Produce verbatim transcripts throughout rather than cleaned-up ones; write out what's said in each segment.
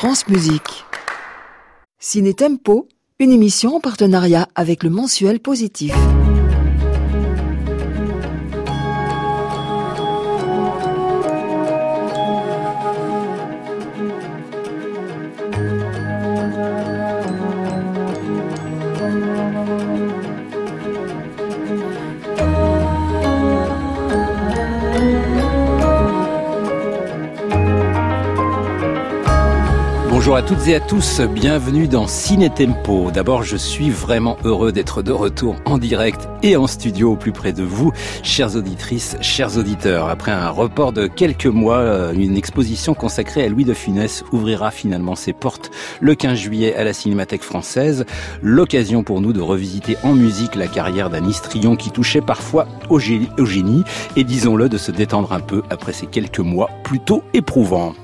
France Musique. Ciné Tempo, une émission en partenariat avec le mensuel Positif. Bonjour à toutes et à tous, bienvenue dans Ciné Tempo. D'abord, je suis vraiment heureux d'être de retour en direct et en studio au plus près de vous, chères auditrices, chers auditeurs. Après un report de quelques mois, une exposition consacrée à Louis de Funès ouvrira finalement ses portes le quinze juillet à la Cinémathèque française. L'occasion pour nous de revisiter en musique la carrière d'un histrion qui touchait parfois au génie et, disons-le, de se détendre un peu après ces quelques mois plutôt éprouvants.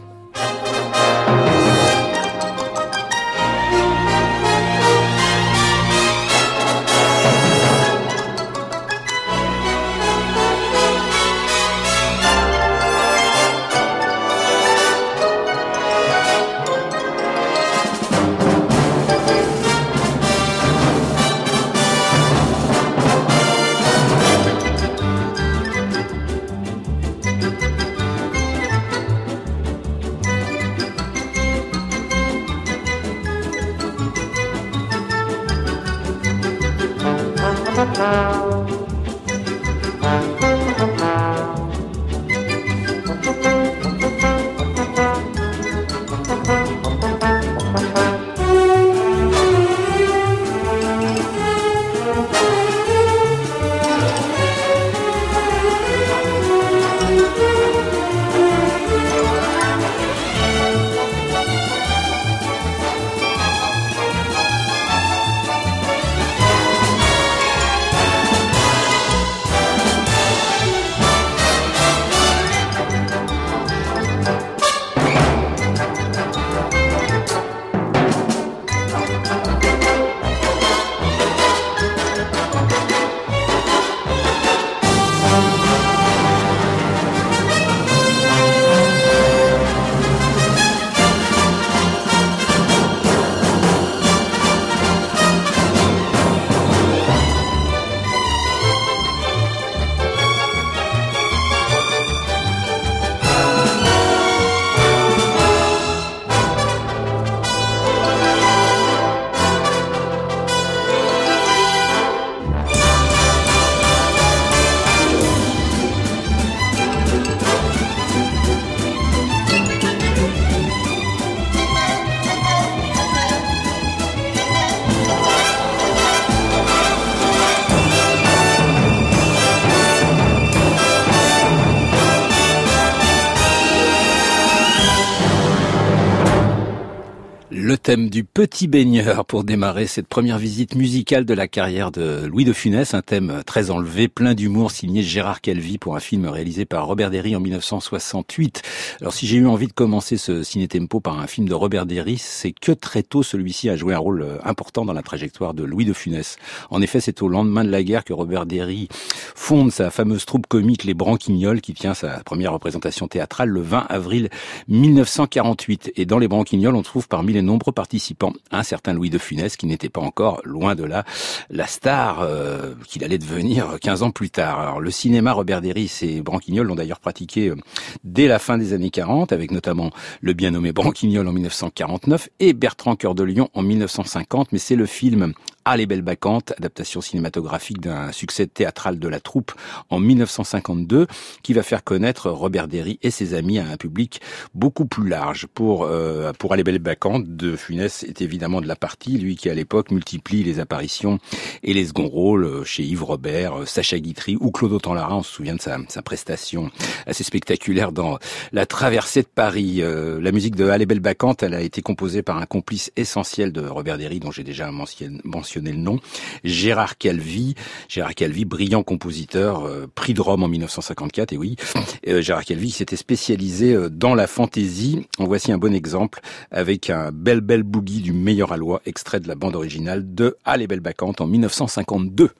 Le thème du petit baigneur pour démarrer cette première visite musicale de la carrière de Louis de Funès, un thème très enlevé, plein d'humour, signé Gérard Calvi pour un film réalisé par Robert Déry en dix-neuf cent soixante-huit. Alors si j'ai eu envie de commencer ce ciné-tempo par un film de Robert Déry, c'est que très tôt celui-ci a joué un rôle important dans la trajectoire de Louis de Funès. En effet, c'est au lendemain de la guerre que Robert Déry fonde sa fameuse troupe comique Les Branquignoles qui tient sa première représentation théâtrale le vingt avril mille neuf cent quarante-huit. Et dans Les Branquignoles, on trouve parmi les nombreux participants un certain Louis de Funès qui n'était pas encore, loin de là, la star euh, qu'il allait devenir quinze ans plus tard. Alors le cinéma, Robert Déry et ses Branquignoles l'ont d'ailleurs pratiqué euh, dès la fin des années quarante, avec notamment le bien nommé Branquignol en dix-neuf cent quarante-neuf et Bertrand Cœur de Lion en dix-neuf cent cinquante, mais c'est le film Ah les belles bacchantes, adaptation cinématographique d'un succès théâtral de la troupe en dix-neuf cent cinquante-deux, qui va faire connaître Robert Déry et ses amis à un public beaucoup plus large. Pour euh, pour Ah les belles bacchantes, de Funès est évidemment de la partie, lui qui à l'époque multiplie les apparitions et les seconds rôles chez Yves Robert, Sacha Guitry ou Claude Autant-Lara. On se souvient de sa, sa prestation assez spectaculaire dans La Traversée de Paris. Euh, la musique de Ah les belles bacchantes, elle a été composée par un complice essentiel de Robert Déry, dont j'ai déjà mentionné le nom, Gérard Calvi. Gérard Calvi, brillant compositeur, euh, prix de Rome en dix-neuf cent cinquante-quatre, et oui, euh, Gérard Calvi s'était spécialisé euh, dans la fantaisie. En voici un bon exemple avec un Belle Belle Boogie du Meilleur Aloi, extrait de la bande originale de Ah les belles bacchantes en dix-neuf cent cinquante-deux.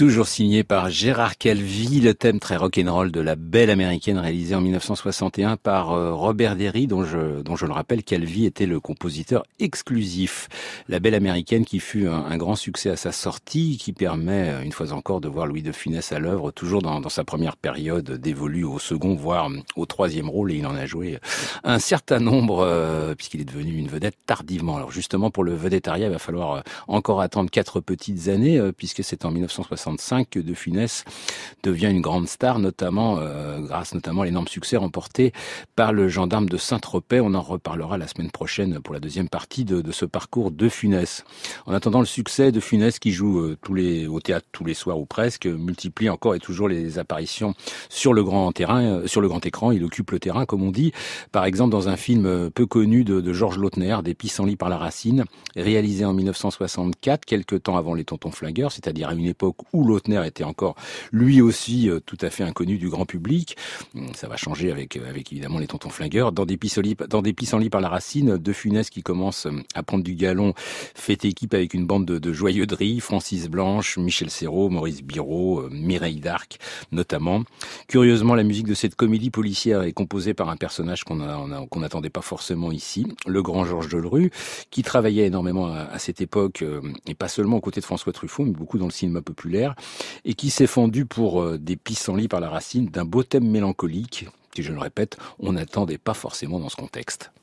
Toujours signé par Gérard Calvi, le thème très rock'n'roll de La Belle Américaine réalisé en mille neuf cent soixante et un par Robert Derry, dont je, dont je le rappelle, Calvi était le compositeur exclusif. La Belle Américaine qui fut un, un grand succès à sa sortie, qui permet une fois encore de voir Louis de Funès à l'œuvre, toujours dans, dans sa première période dévolue au second, voire au troisième rôle, et il en a joué un certain nombre, euh, puisqu'il est devenu une vedette tardivement. Alors justement, pour le vedettariat, il va falloir encore attendre quatre petites années, euh, puisque c'est en mille neuf cent soixante-cinq que De Funès devient une grande star, notamment euh, grâce notamment à l'énorme succès remporté par Le Gendarme de Saint-Tropez. On en reparlera la semaine prochaine pour la deuxième partie de, de ce parcours de Funès. En attendant le succès, De Funès, qui joue euh, tous les, au théâtre tous les soirs ou presque, multiplie encore et toujours les apparitions sur le grand terrain, euh, sur le grand écran. Il occupe le terrain, comme on dit. Par exemple, dans un film peu connu de, de Georges Lautner, Des pissenlits par la racine, réalisé en mille neuf cent soixante-quatre, quelques temps avant Les Tontons Flingueurs, c'est-à-dire à une époque où Lautner était encore lui aussi euh, tout à fait inconnu du grand public. Ça va changer avec, avec évidemment Les Tontons Flingueurs. Dans Des pissenlits, dans Des pissenlits par la racine, De Funès, qui commence à prendre du galon, fait équipe avec une bande de, de joyeux de riz, Francis Blanche, Michel Serrault, Maurice Biraud, euh, Mireille d'Arc notamment. Curieusement, la musique de cette comédie policière est composée par un personnage qu'on a, on a, qu'on n'attendait pas forcément ici, le grand Georges Delerue, qui travaillait énormément à, à cette époque, euh, et pas seulement aux côtés de François Truffaut, mais beaucoup dans le cinéma populaire, et qui s'est fendu pour euh, Des pissenlits par la racine d'un beau thème mélancolique, qui, je le répète, on n'attendait pas forcément dans ce contexte.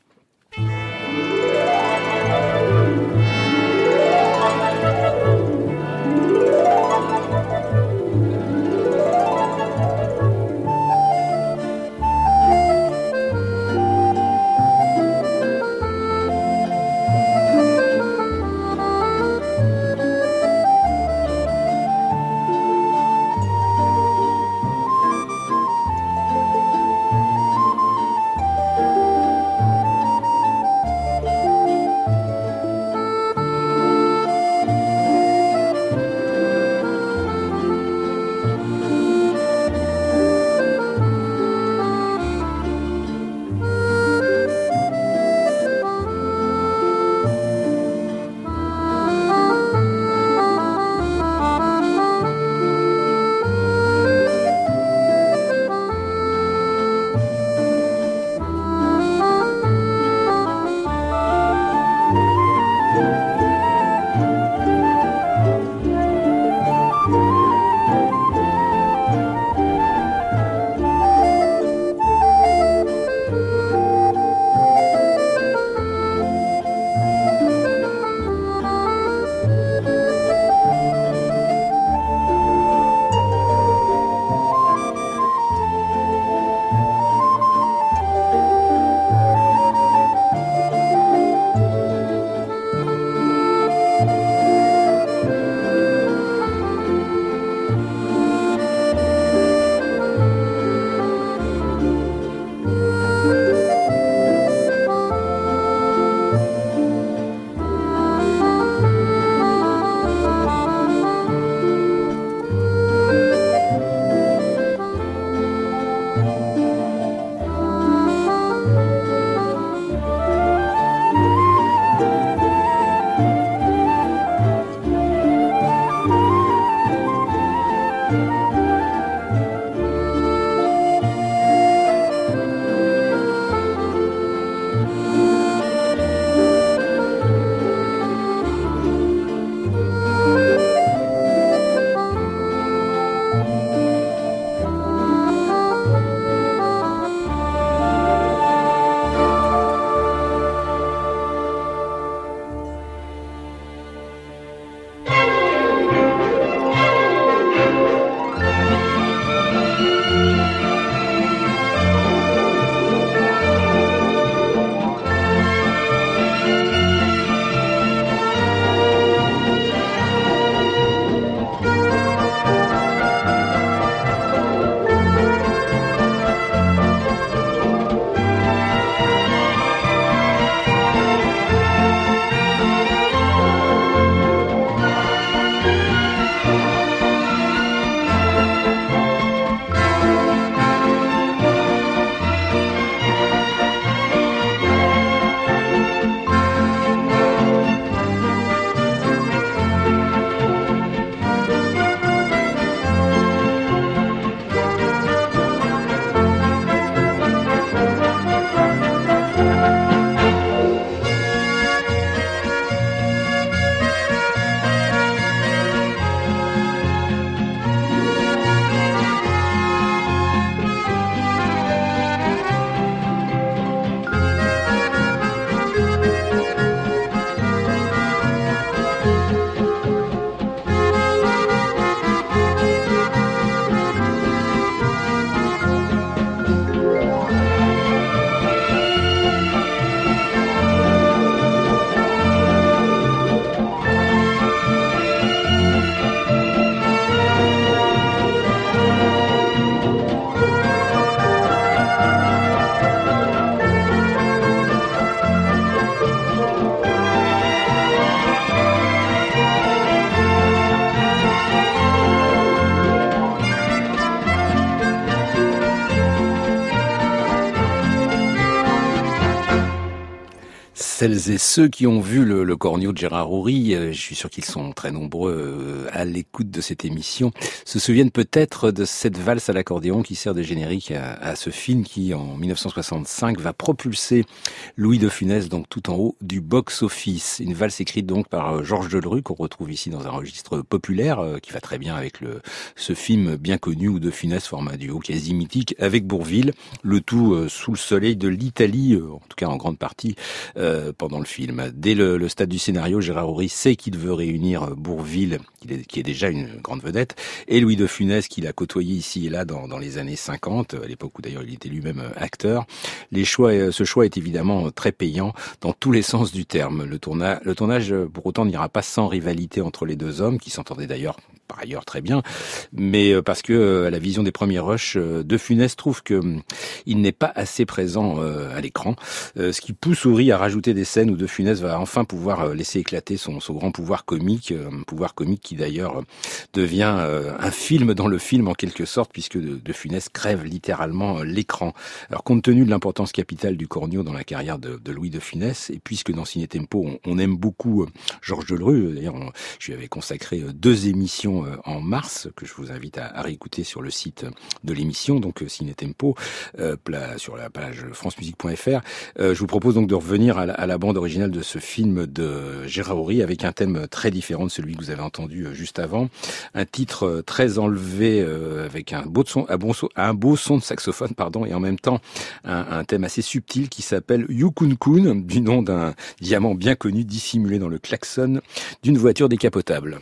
Celles et ceux qui ont vu le, le corneau de Gérard Houry, euh, je suis sûr qu'ils sont très nombreux euh, à l'écoute de cette émission, se souviennent peut-être de cette valse à l'accordéon qui sert de générique à, à ce film qui, en mille neuf cent soixante-cinq, va propulser Louis de Funès donc tout en haut du box-office. Une valse écrite donc par euh, Georges Delerue, qu'on retrouve ici dans un registre populaire, euh, qui va très bien avec le, ce film bien connu où de Funès forme un duo quasi mythique avec Bourvil, le tout euh, sous le soleil de l'Italie, euh, en tout cas en grande partie, euh, pendant le film. Dès le, le stade du scénario, Gérard Houry sait qu'il veut réunir Bourvil, qui est, qui est déjà une grande vedette, et Louis de Funès, qu'il a côtoyé ici et là dans, dans les années cinquante, à l'époque où d'ailleurs il était lui-même acteur. Les choix, ce choix est évidemment très payant dans tous les sens du terme. Le tournage, le tournage pour autant n'ira pas sans rivalité entre les deux hommes, qui s'entendaient d'ailleurs par ailleurs très bien, mais parce que à la vision des premiers rushs, de Funès trouve que il n'est pas assez présent à l'écran, ce qui pousse Houry à rajouter des scènes où De Funès va enfin pouvoir laisser éclater son, son grand pouvoir comique, un pouvoir comique qui d'ailleurs devient un film dans le film en quelque sorte, puisque De, de Funès crève littéralement l'écran. Alors compte tenu de l'importance capitale du corneau dans la carrière de, de Louis de Funès, et puisque dans Ciné Tempo on, on aime beaucoup Georges Delerue, d'ailleurs on, je lui avais consacré deux émissions en mars que je vous invite à, à réécouter sur le site de l'émission, donc Ciné Tempo, euh, sur la page francemusique point f r. Euh, je vous propose donc de revenir à la, à la bande originale de ce film de Gérard Houry avec un thème très différent de celui que vous avez entendu juste avant. Un titre très enlevé euh, avec un beau, son, un, bon son, un beau son de saxophone, pardon, et en même temps un, un thème assez subtil qui s'appelle Yukun Kun, du nom d'un diamant bien connu dissimulé dans le klaxon d'une voiture décapotable.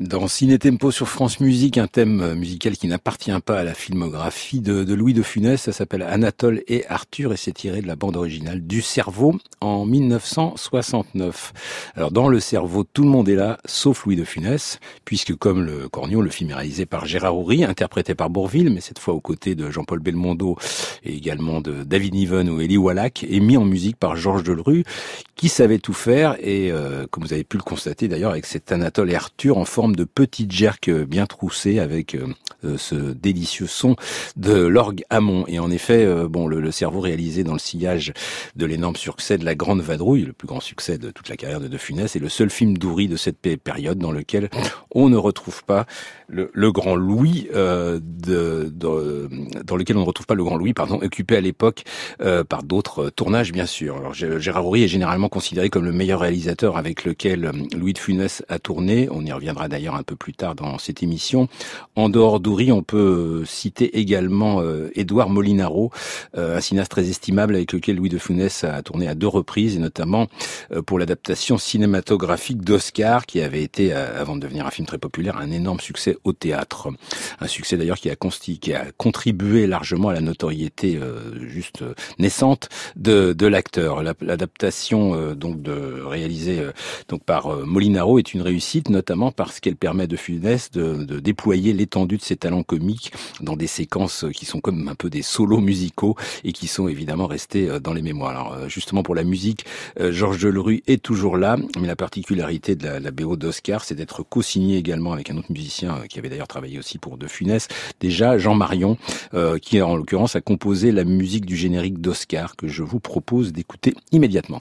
Dans Ciné Tempo sur France Musique, un thème musical qui n'appartient pas à la filmographie de, de Louis de Funès, ça s'appelle Anatole et Arthur et c'est tiré de la bande originale du Cerveau en mille neuf cent soixante-neuf. Alors dans le Cerveau, tout le monde est là, sauf Louis de Funès, puisque comme le Cornio, le film est réalisé par Gérard Houry, interprété par Bourvil, mais cette fois aux côtés de Jean-Paul Belmondo et également de David Niven ou Élie Wallach, et mis en musique par Georges Delerue, qui savait tout faire et euh, comme vous avez pu le constater d'ailleurs avec cet Anatole et Arthur en forme de petites jerks bien troussées avec euh, ce délicieux son de l'orgue Hamon. Et en effet, euh, bon, le, le Cerveau réalisé dans le sillage de l'énorme succès de La Grande Vadrouille, le plus grand succès de toute la carrière de De Funès, est le seul film d'Houry de cette période dans lequel on ne retrouve pas le, le grand Louis, euh, de, de, dans lequel on ne retrouve pas le grand Louis, pardon, occupé à l'époque euh, par d'autres tournages, bien sûr. Alors, Gérard Houry est généralement considéré comme le meilleur réalisateur avec lequel Louis de Funès a tourné. On y reviendra d'ailleurs un peu plus tard dans cette émission. En dehors d'Houry, on peut citer également euh, Édouard Molinaro, euh, un cinéaste très estimable avec lequel Louis de Funès a tourné à deux reprises, et notamment euh, pour l'adaptation cinématographique d'Oscar, qui avait été, euh, avant de devenir un film très populaire, un énorme succès au théâtre. Un succès d'ailleurs qui a, consti- qui a contribué largement à la notoriété euh, juste euh, naissante de, de l'acteur. La, l'adaptation euh, donc de réalisée euh, donc par euh, Molinaro est une réussite, notamment parce qu'elle permet de Funès de, de déployer l'étendue de ses talents comiques dans des séquences qui sont comme un peu des solos musicaux et qui sont évidemment restés euh, dans les mémoires. Alors euh, justement pour la musique, euh, Georges Delerue est toujours là, mais la particularité de la, la B O d'Oscar, c'est d'être co-signé également avec un autre musicien euh, qui avait d'ailleurs travaillé aussi pour De Funès, déjà Jean Marion, euh, qui en l'occurrence a composé la musique du générique d'Oscar que je vous propose d'écouter immédiatement.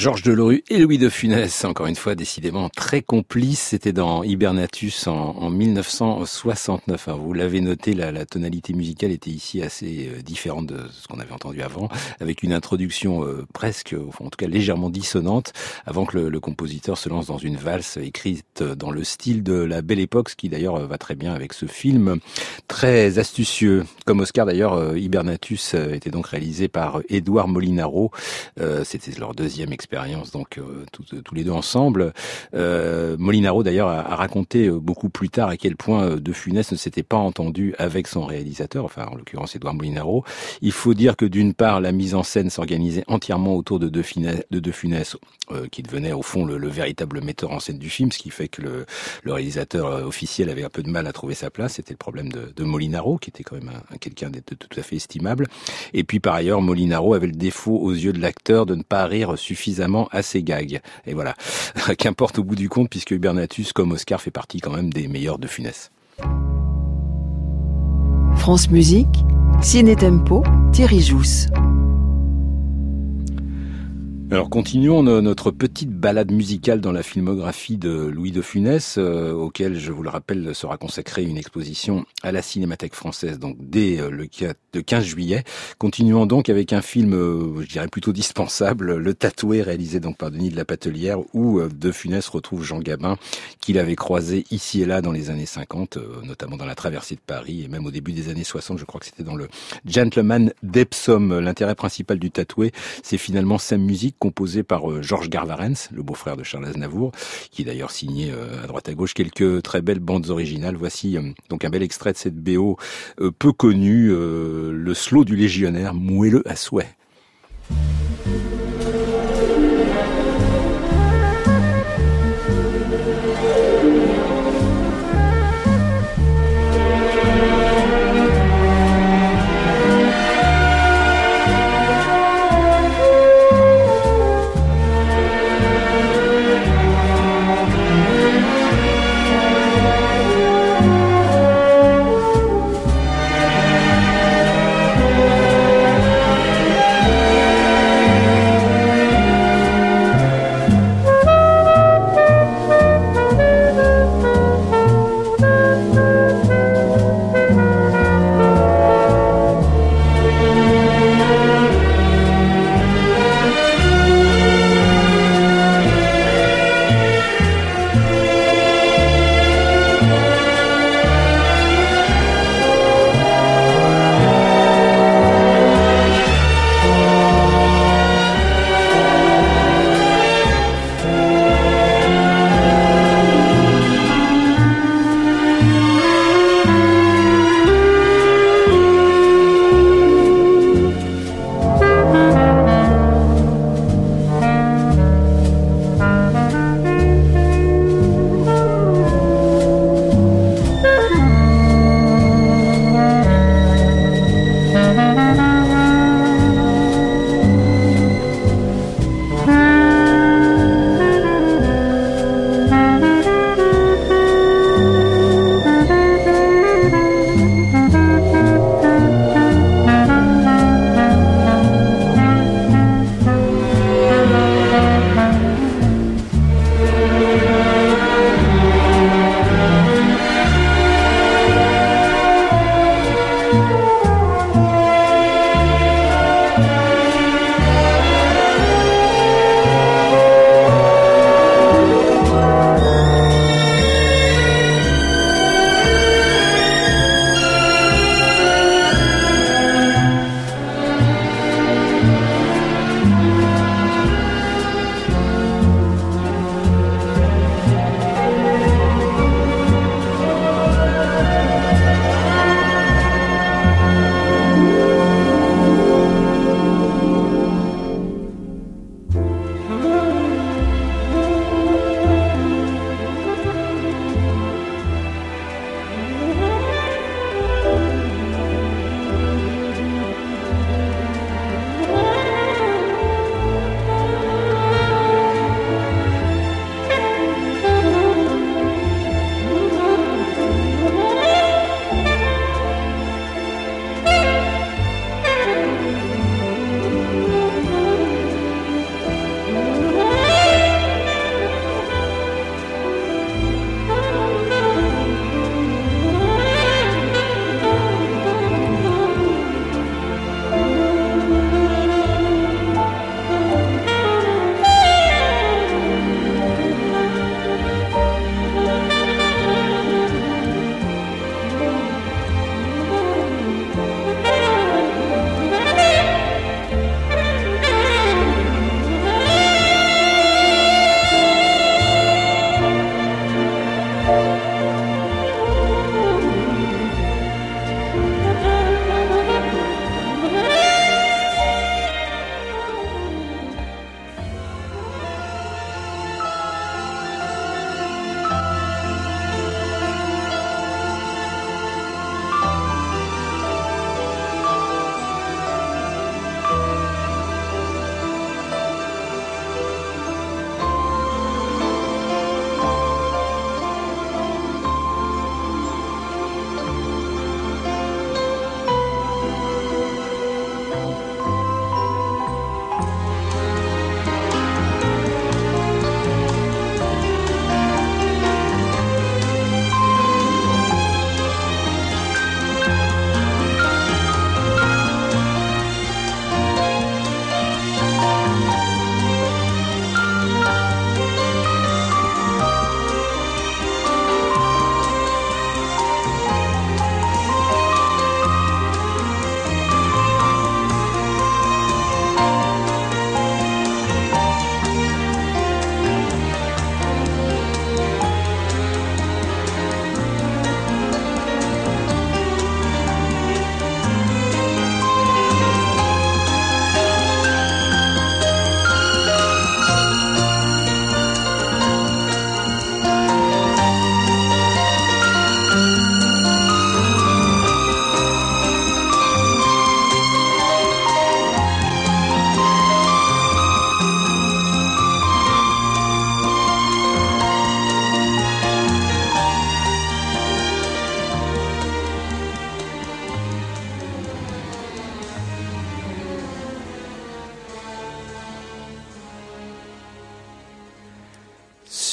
Georges Delerue et Louis de Funès, encore une fois décidément très complices. C'était dans Hibernatus en, en mille neuf cent soixante-neuf. Vous l'avez noté, la, la tonalité musicale était ici assez euh, différente de ce qu'on avait entendu avant, avec une introduction euh, presque, enfin, en tout cas légèrement dissonante, avant que le, le compositeur se lance dans une valse écrite dans le style de la Belle Époque, ce qui d'ailleurs va très bien avec ce film, très astucieux. Comme Oscar d'ailleurs, euh, Hibernatus était donc réalisé par Édouard Molinaro. Euh, c'était leur deuxième expérience, donc euh, tous, tous les deux ensemble. Euh, Molinaro d'ailleurs a, a raconté beaucoup plus tard à quel point De Funès ne s'était pas entendu avec son réalisateur, enfin en l'occurrence Édouard Molinaro. Il faut dire que d'une part la mise en scène s'organisait entièrement autour de De Funès, de De Funès euh, qui devenait au fond le, le véritable metteur en scène du film, ce qui fait que le, le réalisateur officiel avait un peu de mal à trouver sa place. C'était le problème de, de Molinaro, qui était quand même un, un, quelqu'un de, de tout à fait estimable. Et puis par ailleurs, Molinaro avait le défaut aux yeux de l'acteur de ne pas rire suffisamment à ses gags. Et voilà, qu'importe au bout du compte, puisque Hibernatus, comme Oscar, fait partie quand même des meilleurs de Funès. France Musique, Ciné Tempo, Thierry Jousse. Alors continuons notre petite balade musicale dans la filmographie de Louis de Funès, euh, auquel, je vous le rappelle, sera consacrée une exposition à la Cinémathèque française, donc dès euh, le quinze juillet. Continuons donc avec un film, euh, je dirais plutôt dispensable, Le Tatoué, réalisé donc par Denis de la Patelière, où euh, de Funès retrouve Jean Gabin, qu'il avait croisé ici et là dans les années cinquante, euh, notamment dans la traversée de Paris, et même au début des années soixante, je crois que c'était dans le Gentleman d'Epsom. L'intérêt principal du Tatoué, c'est finalement sa musique, composé par euh, Georges Garvarens, le beau-frère de Charles Aznavour, qui d'ailleurs signé euh, à droite à gauche quelques très belles bandes originales. Voici euh, donc un bel extrait de cette B O euh, peu connue, euh, le slow du Légionnaire, moelleux à souhait.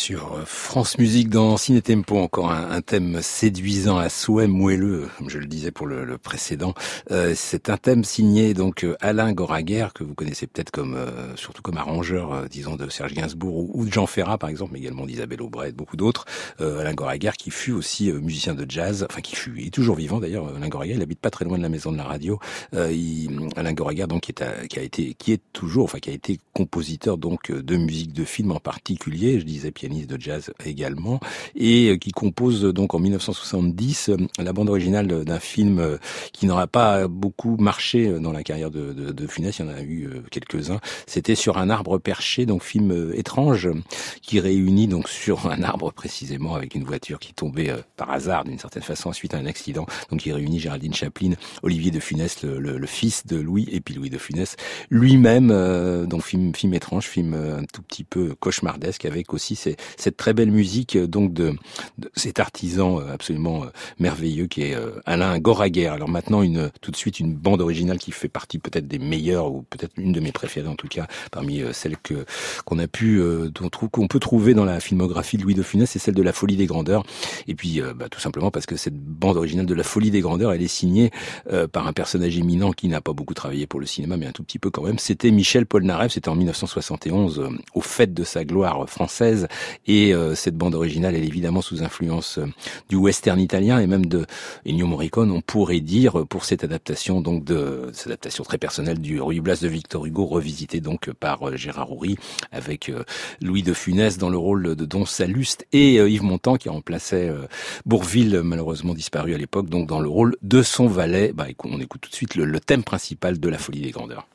Sur France Musique dans Ciné Tempo, encore un, un thème séduisant à souhait, moelleux, comme je le disais pour le, le précédent. Euh, c'est un thème signé donc Alain Goraguer, que vous connaissez peut-être comme euh, surtout comme arrangeur, euh, disons, de Serge Gainsbourg ou, ou de Jean Ferrat par exemple, mais également d'Isabelle Aubray et de beaucoup d'autres. Euh, Alain Goraguer qui fut aussi euh, musicien de jazz, enfin qui fut, il est toujours vivant d'ailleurs. Alain Goraguer, il habite pas très loin de la maison de la radio. Euh, il, Alain Goraguer donc qui est à, qui a été, qui est toujours, enfin qui a été compositeur donc de musique de film en particulier. Je disais pianiste de jazz également, et qui compose donc en mille neuf cent soixante-dix la bande originale d'un film qui n'aura pas beaucoup marché dans la carrière de, de, de Funès. Il y en a eu quelques-uns. C'était Sur un arbre perché, donc film étrange qui réunit donc sur un arbre précisément avec une voiture qui tombait euh, par hasard d'une certaine façon suite à un accident. Donc qui réunit Géraldine Chaplin, Olivier de Funès, le, le, le fils de Louis, et puis Louis de Funès lui-même. Euh, donc film, film étrange, film un tout petit peu cauchemardesque, avec aussi ces, cette très belle musique donc de, de cet artisan absolument merveilleux qui est Alain Goraguer. Alors maintenant, une, tout de suite, une bande originale qui fait partie peut-être des meilleures, ou peut-être une de mes préférées en tout cas, parmi celles que qu'on a pu, dont, qu'on peut trouver dans la filmographie de Louis de Funès, c'est celle de La Folie des Grandeurs. Et puis, bah, tout simplement parce que cette bande originale de La Folie des Grandeurs, elle est signée euh, par un personnage éminent qui n'a pas beaucoup travaillé pour le cinéma, mais un tout petit peu quand même. C'était Michel Polnareff. C'était en mille neuf cent soixante et onze, euh, au fait de sa gloire française. Et euh, cette bande originale, elle est évidemment sous influence euh, du western italien et même de Ennio Morricone, on pourrait dire, pour cette adaptation, donc de cette adaptation très personnelle du Ruy Blas de Victor Hugo, revisité donc par euh, Gérard Houry, avec euh, Louis de Funès dans le rôle de Don Salluste, et euh, Yves Montand qui remplaçait euh, Bourvil, malheureusement disparu à l'époque, donc dans le rôle de son valet. Bah, on écoute tout de suite le, le thème principal de La Folie des Grandeurs.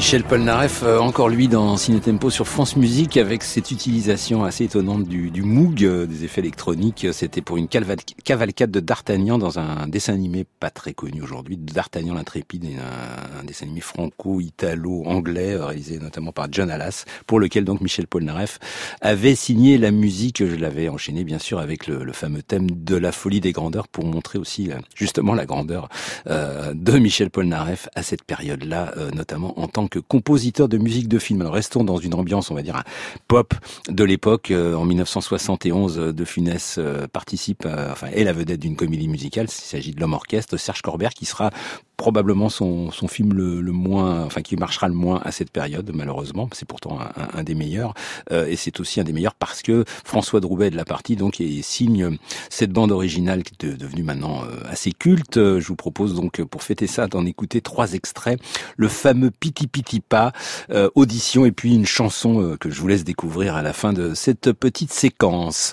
Michel Polnareff, encore lui dans Ciné Tempo sur France Musique, avec cette utilisation assez étonnante du, du Moog, des effets électroniques. C'était pour une cavalcade de D'Artagnan dans un dessin animé pas très connu aujourd'hui, D'Artagnan l'intrépide, un, un dessin animé franco-italo-anglais réalisé notamment par John Halas, pour lequel donc Michel Polnareff avait signé la musique. Je l'avais enchaîné bien sûr avec le, le fameux thème de la folie des grandeurs pour montrer aussi justement la grandeur euh, de Michel Polnareff à cette période-là, euh, notamment en tant que compositeur de musique de film. Alors restons dans une ambiance, on va dire, pop de l'époque. En mille neuf cent soixante et onze, De Funès participe, à, enfin, est la vedette d'une comédie musicale. Il s'agit de L'Homme Orchestre, Serge Corbert, qui sera probablement son, son film le, le moins, enfin qui marchera le moins à cette période, malheureusement. C'est pourtant un, un des meilleurs, euh, et c'est aussi un des meilleurs parce que François Droubet est de la partie, donc et signe cette bande originale qui est devenue maintenant euh, assez culte. Je vous propose donc pour fêter ça d'en écouter trois extraits. Le fameux Piti Piti Pa, euh, audition, et puis une chanson euh, que je vous laisse découvrir à la fin de cette petite séquence.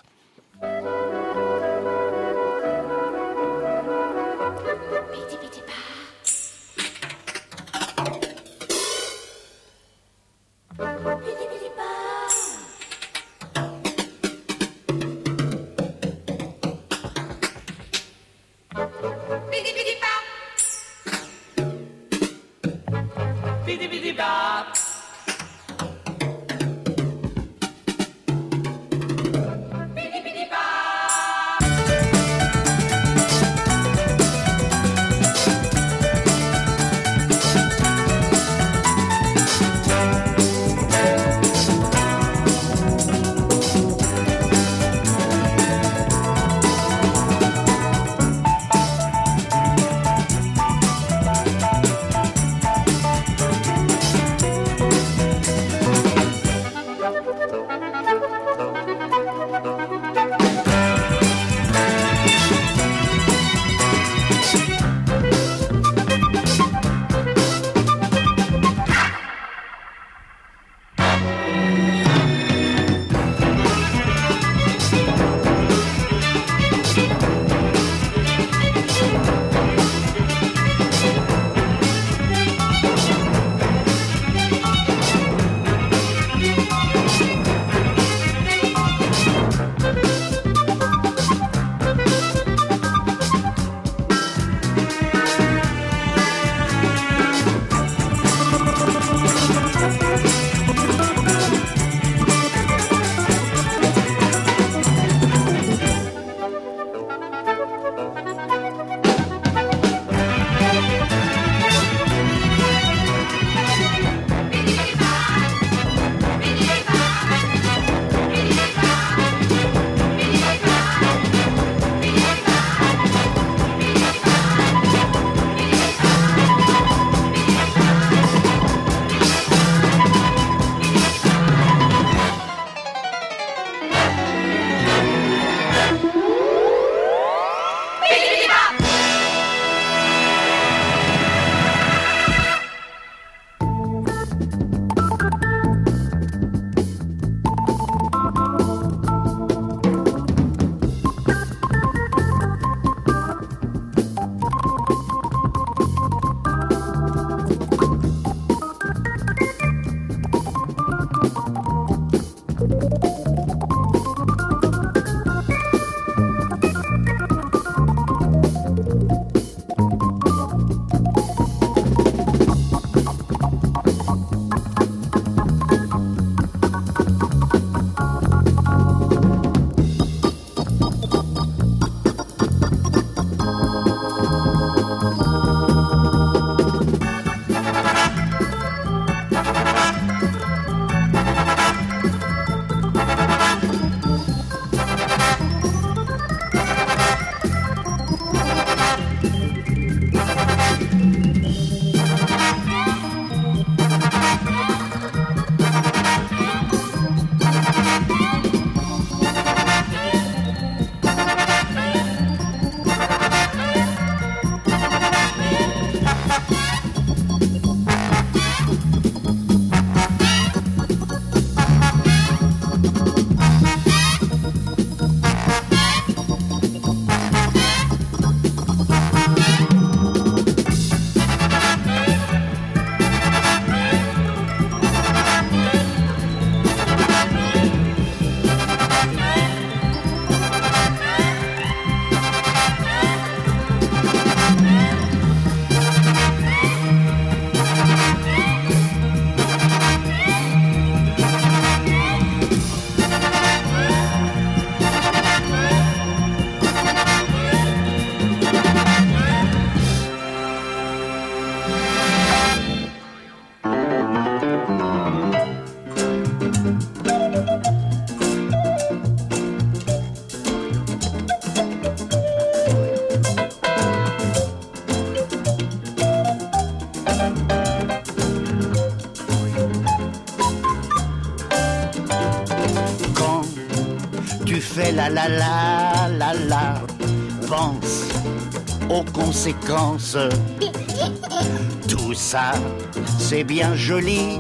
fais la la la la la, pense aux conséquences. Tout ça, c'est bien joli,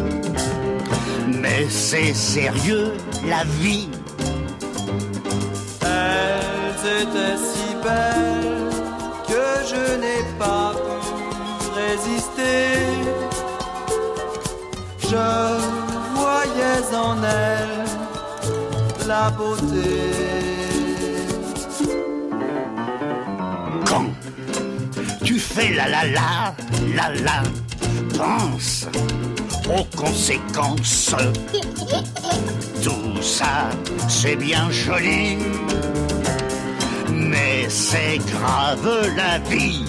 mais c'est sérieux la vie. Elles étaient si belles que je n'ai pas pu résister. Je voyais en elles la beauté. Quand tu fais la la la la la, pense aux conséquences. Tout ça, c'est bien joli, mais c'est grave la vie.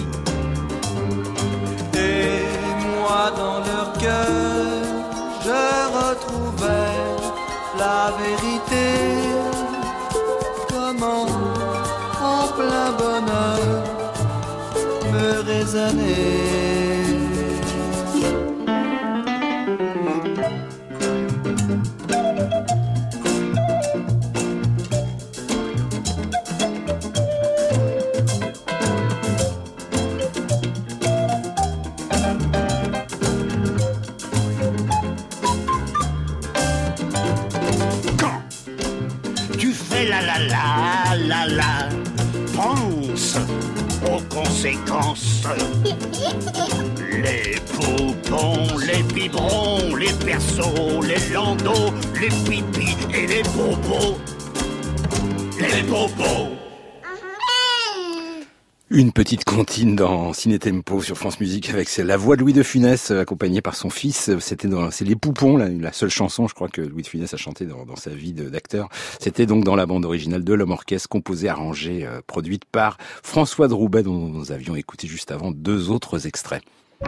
Et moi dans leur cœur, je retrouvais la vérité. Comment en plein bonheur me raisonner. La la la la la, pense aux conséquences. Les poupons, les biberons, les perceaux, les landaux, les pipis et les bobos. Les bobos. Une petite comptine dans Ciné Tempo sur France Musique avec la voix de Louis de Funès accompagné par son fils. C'était dans, c'est Les Poupons, la, la seule chanson, je crois, que Louis de Funès a chanté dans, dans sa vie de, d'acteur. C'était donc dans la bande originale de L'Homme Orchestre, composée, arrangée, euh, produite par François de Roubaix, dont nous avions écouté juste avant deux autres extraits.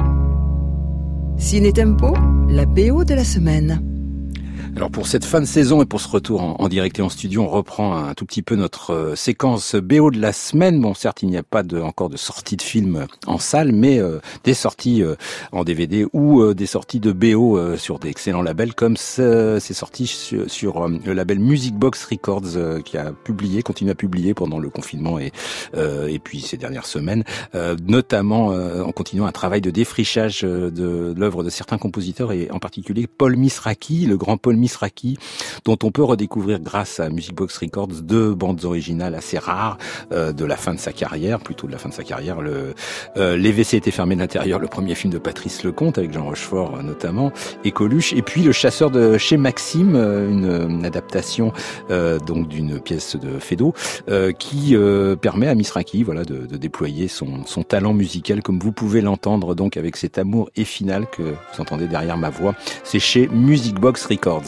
Ciné Tempo, la B O de la semaine. Alors pour cette fin de saison et pour ce retour en, en direct et en studio, on reprend un tout petit peu notre euh, séquence B O de la semaine. Bon, certes, il n'y a pas de, encore de sortie de film en salle, mais euh, des sorties euh, en D V D ou euh, des sorties de B O euh, sur des excellents labels, comme c'est sorti sur, sur euh, le label Music Box Records euh, qui a publié, continue à publier pendant le confinement et euh, et puis ces dernières semaines, euh, notamment euh, en continuant un travail de défrichage euh, de l'œuvre de certains compositeurs et en particulier Paul Misraki, le grand Paul Misraki, dont on peut redécouvrir grâce à Music Box Records deux bandes originales assez rares euh, de la fin de sa carrière, plutôt de la fin de sa carrière. Le, euh, Les W C étaient fermés de l'intérieur, le premier film de Patrice Lecomte avec Jean Rochefort euh, notamment, et Coluche, et puis Le Chasseur de chez Maxime, euh, une, une adaptation euh, donc d'une pièce de Feydeau euh, qui euh, permet à Misraki, voilà, de, de déployer son, son talent musical, comme vous pouvez l'entendre donc avec cet amour et final que vous entendez derrière ma voix. C'est chez Music Box Records.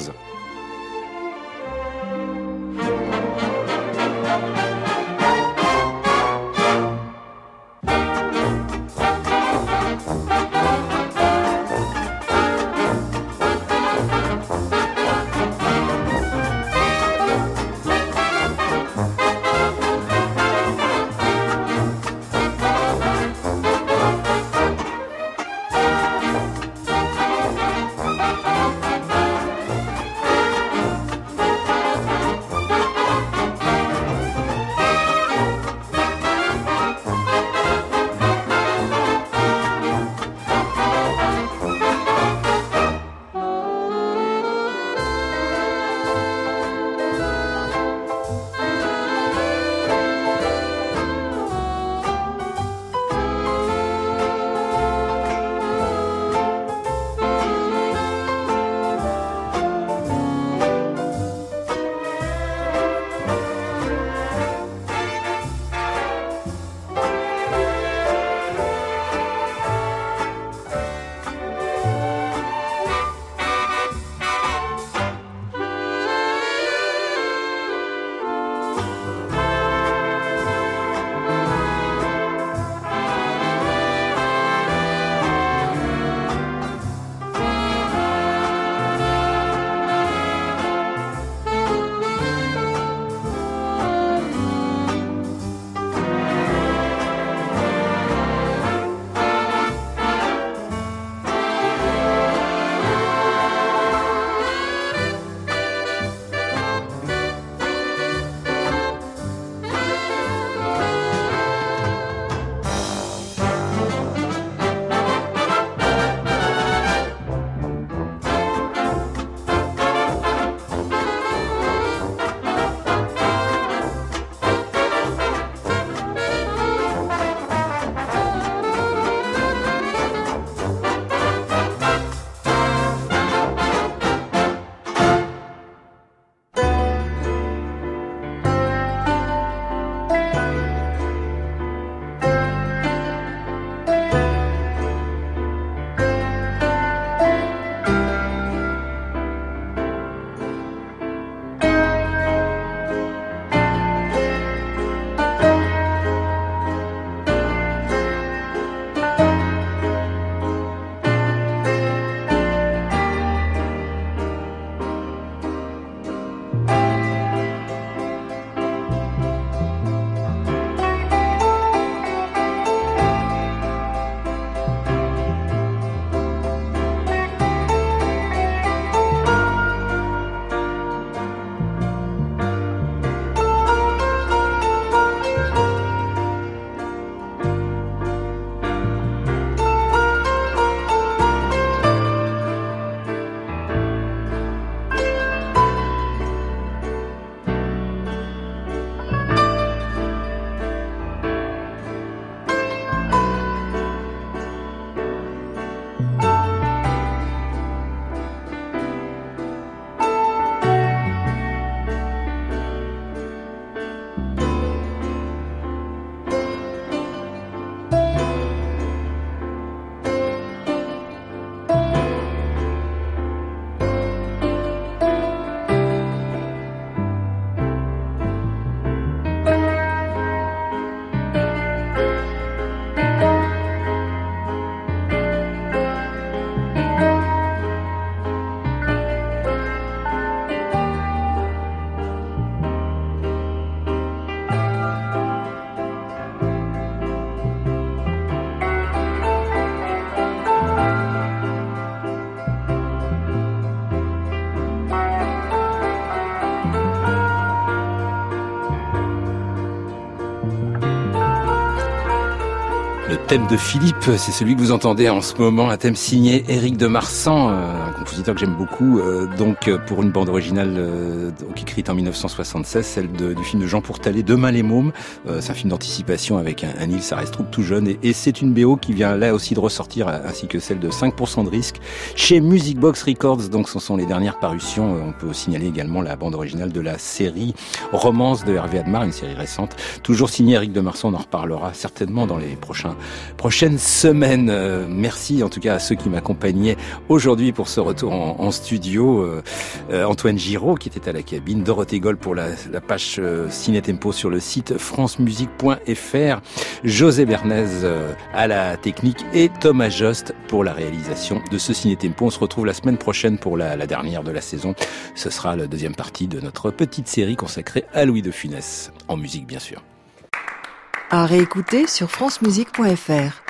Thème de Philippe, c'est celui que vous entendez en ce moment, un thème signé Éric de Marsan, un compositeur que j'aime beaucoup, donc pour une bande originale donc écrite en dix-neuf cent soixante-seize, celle de, du film de Jean Pourtalais, Demain les mômes. C'est un film d'anticipation avec un, un Nils Arestrup tout jeune, et, et c'est une B O qui vient là aussi de ressortir, ainsi que celle de cinq pour cent de risque chez Music Box Records, donc ce sont les dernières parutions. On peut signaler également la bande originale de la série Romance de Hervé Admar, une série récente, toujours signée Éric de Marsan. On en reparlera certainement dans les prochains prochaines semaines. Euh, merci en tout cas à ceux qui m'accompagnaient aujourd'hui pour ce retour en, en studio. Euh, euh, Antoine Giraud qui était à la cabine, Dorothée Goll pour la, la page euh, Ciné Tempo sur le site france musique point f r, José Bernez euh, à la technique et Thomas Jost pour la réalisation de ce Ciné Tempo. On se retrouve la semaine prochaine pour la, la dernière de la saison. Ce sera la deuxième partie de notre petite série consacrée à Louis de Funès, en musique bien sûr. À réécouter sur france musique point f r.